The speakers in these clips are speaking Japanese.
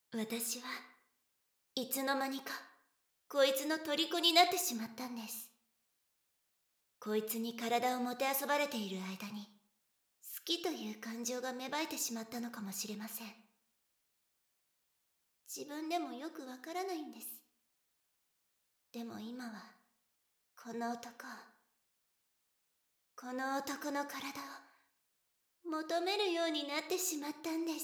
私はいつの間にかこいつの虜になってしまったんです。こいつに体をもてあそばれている間に好きという感情が芽生えてしまったのかもしれません。自分でもよくわからないんです。でも今はこの男の体を求めるようになってしまったんです。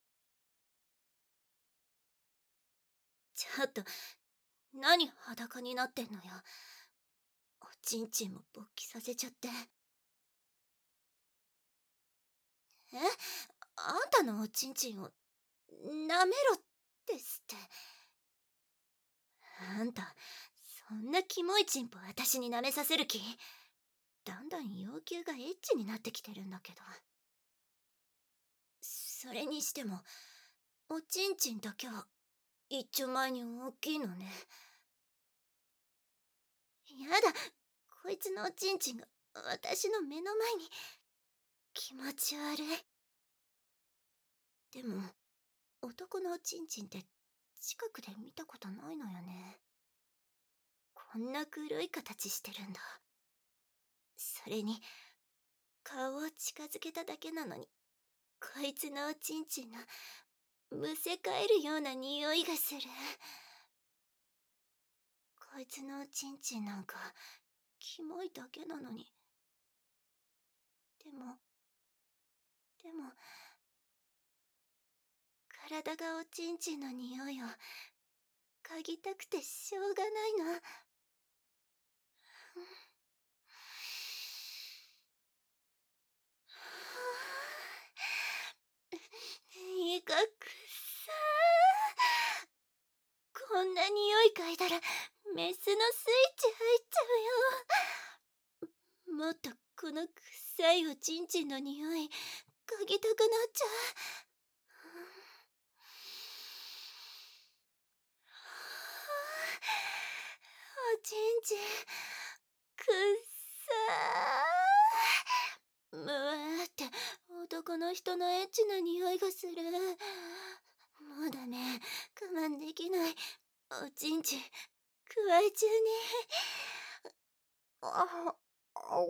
ちょっと何裸になってんのよ。おちんちんも勃起させちゃって。え、あんたのおちんちんを舐めろですって。あんたそんなキモいチンポ私に舐めさせる気？だんだん要求がエッチになってきてるんだけど。それにしてもおちんちんだけは一丁前に大きいのね。やだ、こいつのおちんちんが私の目の前に。気持ち悪い。でも男のおちんちんって近くで見たことないのよね。こんな黒い形してるんだ。それに顔を近づけただけなのに、こいつのおちんちんのむせ返るような匂いがする。こいつのおちんちんなんかキモいだけなのに。でも体がおちんちんの匂いを嗅ぎたくてしょうがないの。いいかくさー。こんな匂い嗅いだらメスのスイッチ入っちゃうよ。もっとこの臭いおちんちんの匂い嗅ぎたくなっちゃう。おちんちんくっさー。むわーって男の人のエッチな匂いがする。もうダメ、我慢できない。おちんちんくわえちゃうね。ああ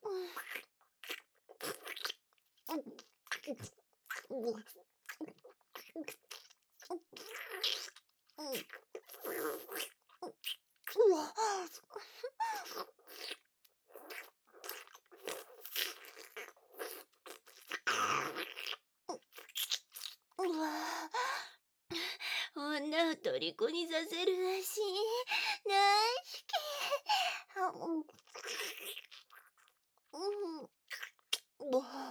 うわ。うわ。女を虜にさせるらしい。大好き。うわ。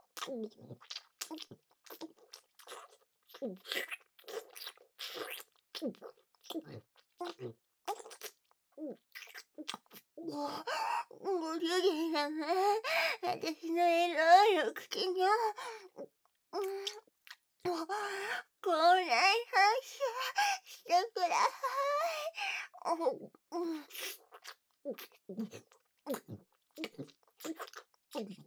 ご主人様、私のエロいお口にゃ、口内反射してください。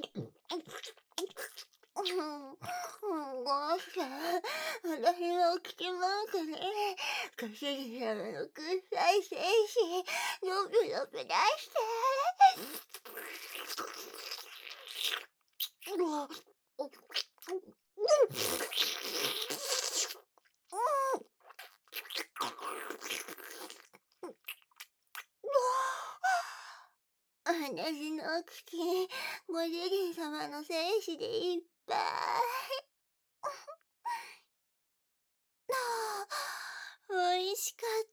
ごしゃん、私の口の中にご主人様の臭い精子よくよく出して。うわ。私の口、ご主人様の精子でいっぱい。おいしかった。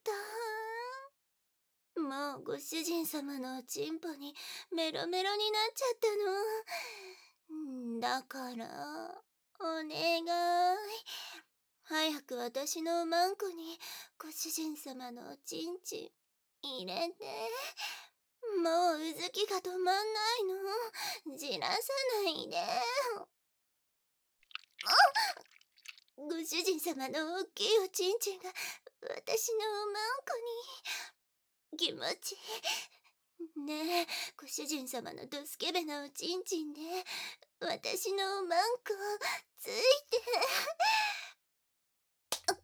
もうご主人様のおちんぽにメロメロになっちゃったの。だからお願い、早く私のおまんこにご主人様のおちんちん入れて。もううずきが止まんないの。じらさないで。ご主人様の大きいおちんちんが私のおまんこに。気持ちいい。ねえ、ご主人様のドスケベなおちんちんで私のおまんこついて。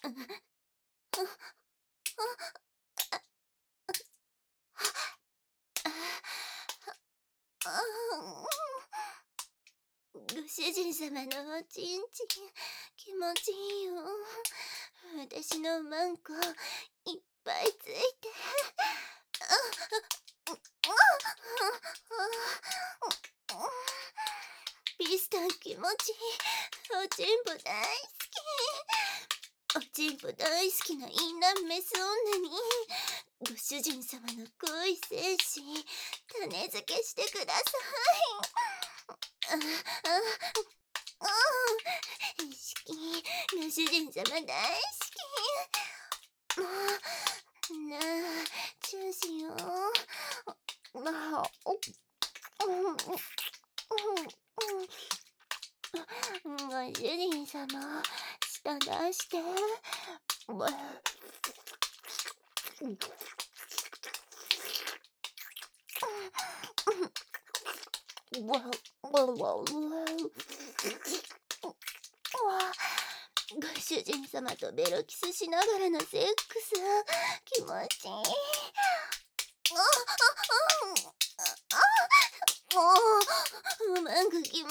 ご主人様のおちんちん、気持ちいいよ。私のマンコ、いっぱいついて。ピスタン気持ちいい。おちんぽ大好き。おちんぽ大好きなインランメス女に、ご主人様の恋精子、種付けしてください。意識、ご主人様大好き。もう、なあ、チューしよう。なあ、ご主人様、舌出して。ご主人様とベロキスしながらのセックス、気持ちいい。マンク気持ちいい。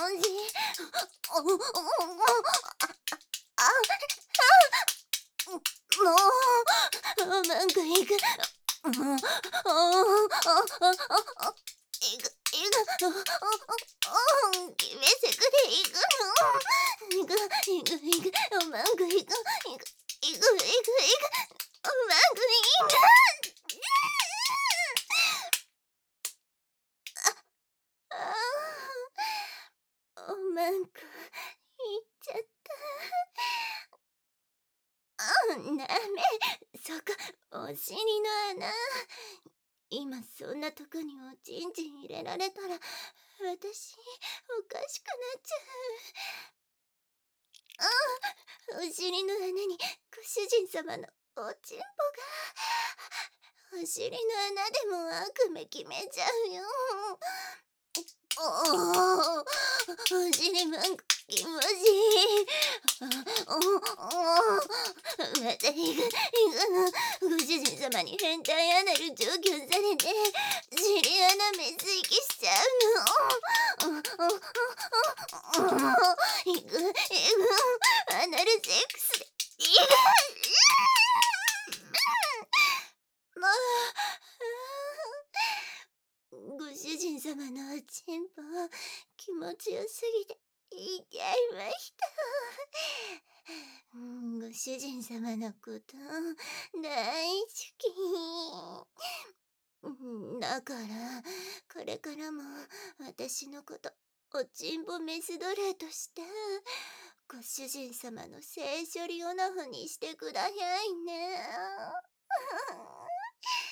もう、マンク行く。決めセクで行くの。行く、マンク行く。マンク行く。マンク、行っちゃった。ダメ。そこ、お尻の穴。今そんなとこにおちんちん入れられたら、私、おかしくなっちゃう。お尻の穴にご主人様のおちんぽが。お尻の穴でも悪夢決めちゃうよ。お尻マンク気持ちいい。また行くの。ご主人様に変態アナル除去されて、尻穴めつ息しちゃうの。行く、アナルセックスで。もう、ご主人様のおちんぽ、気持ちよすぎて、言っちゃいました。ご主人様のこと大好き。だからこれからも私のことおちんぽメス奴隷としてご主人様の性処理オナフにしてくださいね。